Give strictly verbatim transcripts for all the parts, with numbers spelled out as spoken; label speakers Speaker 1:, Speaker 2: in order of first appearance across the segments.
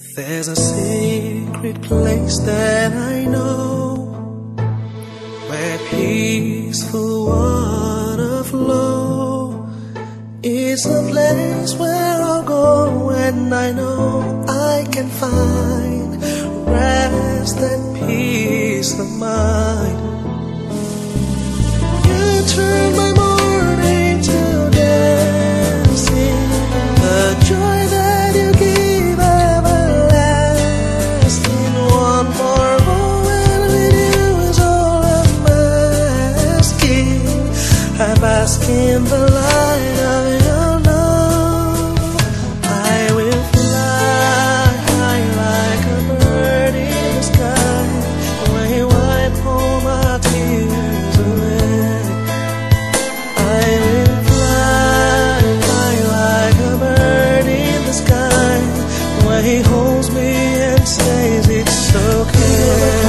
Speaker 1: There's a secret place that I know, where peaceful water flow. It's a place where I'll go when I know I can find rest and peace of mind. You turn my morning to dancing, the joy that you give everlasting. One more moment with you is all I'm asking. I'm asking the light of your love. I will fly high like a bird in the sky when you wipe all my tears away. I will fly high like a bird in the sky when he holds me and says it's okay.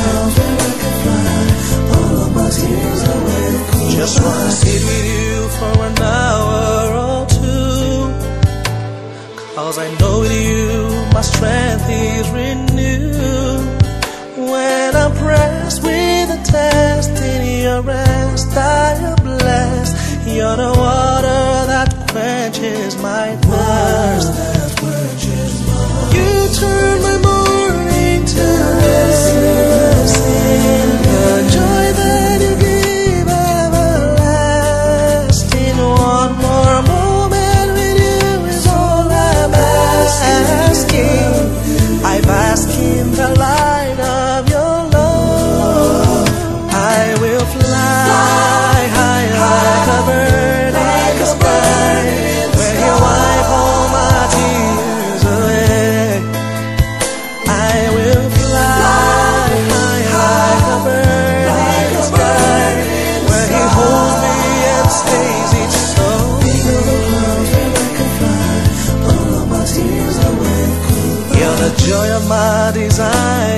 Speaker 1: All of my tears away. Just wanna sit with you for an hour or two, 'cause I know with you my strength is renewed. When I'm pressed with a test in your rest, I am blessed. You're the water that quenches my thirst. You turn my morning to dancing, the joy that you give everlasting. One more moment with you is all I'm asking. I bask in the light of your love. I will fly high like a bird in the sky when you wipe all my tears away. I will fly high like a bird in the sky when he holds me and says it's so. All of my tears away. You're the joy of my desire.